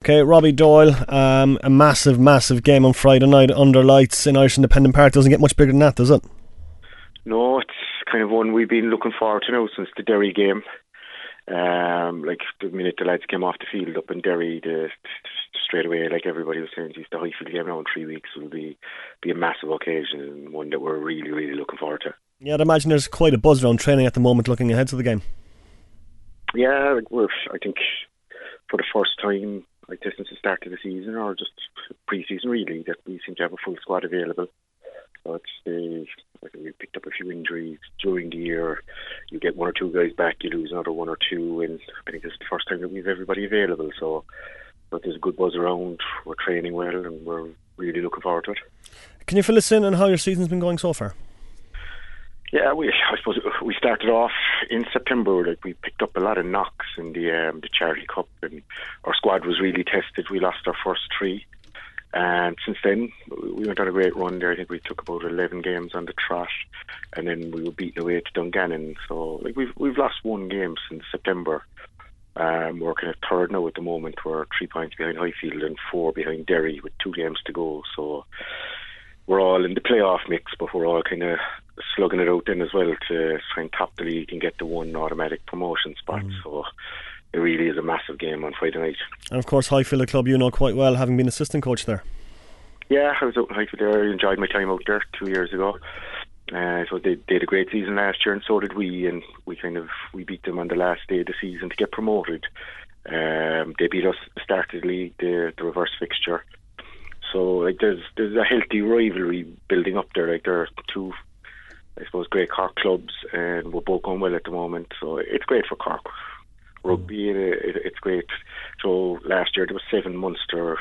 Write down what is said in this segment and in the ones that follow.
Okay, Robbie Doyle, a massive game on Friday night under lights in Irish Independent Park. Doesn't get much bigger than that, does it? No, it's kind of one we've been looking forward to now since the Derry game. Like the minute the lads came off the field up in Derry, straight away, like everybody was saying, the Highfield game now in 3 weeks will be a massive occasion and one that we're really looking forward to. Yeah, I'd imagine there's quite a buzz around training at the moment looking ahead to the game. Yeah, I think for the first time, like this since the start of the season, or just pre-season really, that we seem to have a full squad available. So we picked up a few injuries during the year. You get one or two guys back, you lose another one or two, and I think this is the first time that we have everybody available. So, but there's a good buzz around. We're training well, and we're really looking forward to it. Can you fill us in on how your season's been going so far? Yeah, I suppose we started off in September. Like we picked up a lot of knocks in the Charity Cup, and our squad was really tested. We lost our first 3. And since then, we went on a great run there. I think we took about 11 games on the trot, and then we were beaten away to Dungannon. So like we've lost 1 game since September. We're kind of third now at the moment. We're 3 points behind Highfield and 4 behind Derry with 2 games to go. So we're all in the playoff mix, but we're all kind of slugging it out then as well to try and top the league and get the 1 automatic promotion spot. So it really is a massive game on Friday night. And of course, Highfield, a club you know quite well, having been assistant coach there. Yeah, I was out in Highfield there. I enjoyed my time out there 2 years ago. So they had a great season last year, and so did we. And we beat them on the last day of the season to get promoted. They beat us at the start of the league, the reverse fixture. So like there's a healthy rivalry building up there. Like there are 2, I suppose, great Cork clubs, and we're both going well at the moment. So it's great for Cork rugby. It's great. So last year there was 7 Munster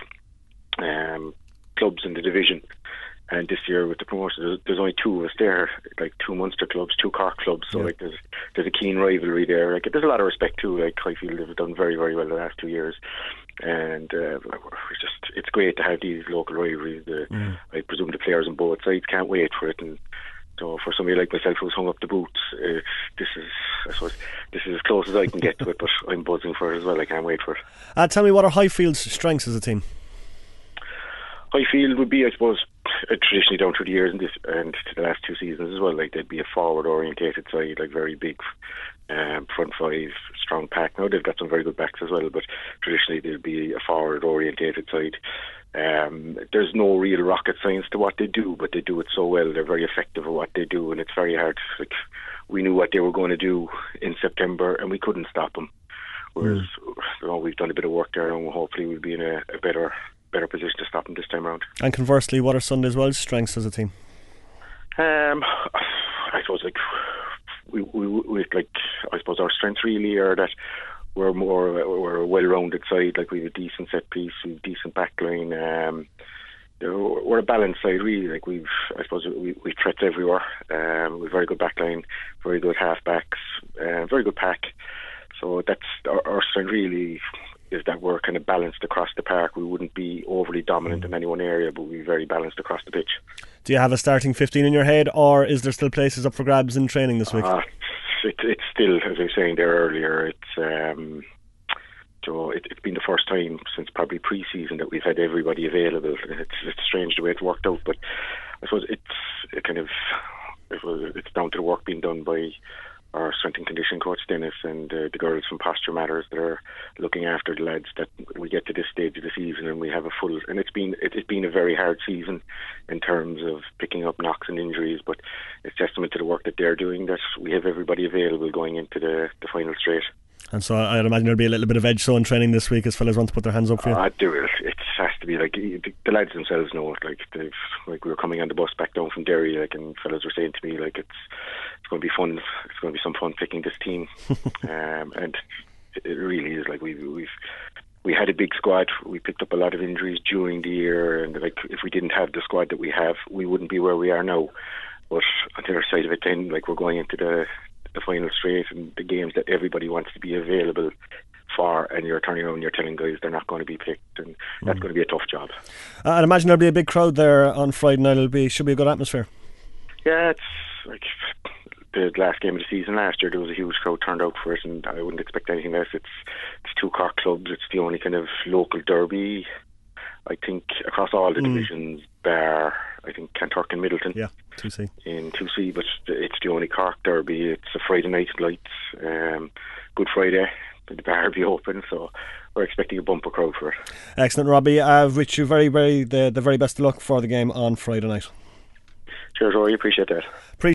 clubs in the division, and this year with the promotion there's only 2 of us there, like 2 Munster clubs, 2 Cork clubs. So like there's a keen rivalry there. Like there's a lot of respect too. Like Highfield have done very well the last 2 years, and it's great to have these local rivalries. I presume the players on both sides can't wait for it. And so for somebody like myself who's hung up the boots, this is as close as I can get to it, but I'm buzzing for it as well. I can't wait for it. Tell me, what are Highfield's strengths as a team? Highfield would be, I suppose, traditionally down through the years and to the last 2 seasons as well, like they'd be a forward orientated side, like very big front 5, strong pack. Now they've got some very good backs as well, but traditionally they'd be a forward orientated side. There's no real rocket science to what they do, but they do it so well. They're very effective at what they do, and it's very hard. Like we knew what they were going to do in September, and we couldn't stop them. Whereas we've done a bit of work there, and hopefully we'll be in a better position to stop them this time around. And conversely, what are Sunday's Welsh strengths as a team? I suppose we I suppose our strengths really are that we're a well-rounded side. Like we have a decent set piece, we have a decent backline. We're a balanced side really. Like we threats everywhere. We've very good backline, very good half-backs, very good pack. So that's our strength really, is that we're kind of balanced across the park. We wouldn't be overly dominant in any one area, but we're very balanced across the pitch. Do you have a starting 15 in your head, or is there still places up for grabs in training this week? It's still, as I was saying there earlier, it's been the first time since probably pre-season that we've had everybody available. It's strange the way it worked out, but I suppose it's down to the work being done by our strength and conditioning coach Dennis and the girls from Posture Matters that are looking after the lads, that we get to this stage of the season and we have a full, and it's been a very hard season in terms of picking up knocks and injuries, but it's testament to the work that they're doing that we have everybody available going into the final straight. And so I'd imagine there'll be a little bit of edge so in training this week as fellas want to put their hands up for you. There will. It has to be. Like the lads themselves know it. Like we were coming on the bus back down from Derry, like, and fellas were saying to me, like, it's going to be fun. It's going to be some fun picking this team, and it really is. Like we had a big squad. We picked up a lot of injuries during the year, and like if we didn't have the squad that we have, we wouldn't be where we are now. But on the other side of it, then, like, we're going into the final straight and the games that everybody wants to be available for, and you're turning around and you're telling guys they're not going to be picked, and that's going to be a tough job. I'd imagine there'll be a big crowd there on Friday night. Should be a good atmosphere. Yeah, it's like the last game of the season last year. There was a huge crowd turned out for it, and I wouldn't expect anything less. It's two Cork clubs. It's the only kind of local derby, I think, across all the divisions, bar, I think, Kanturk and Middleton. Yeah, 2C. In 2C, but it's the only Cork derby. It's a Friday night lights, Good Friday, the bar will be open, so we're expecting a bumper crowd for it. Excellent, Robbie. I wish you the very best of luck for the game on Friday night. Cheers, Rory, appreciate that.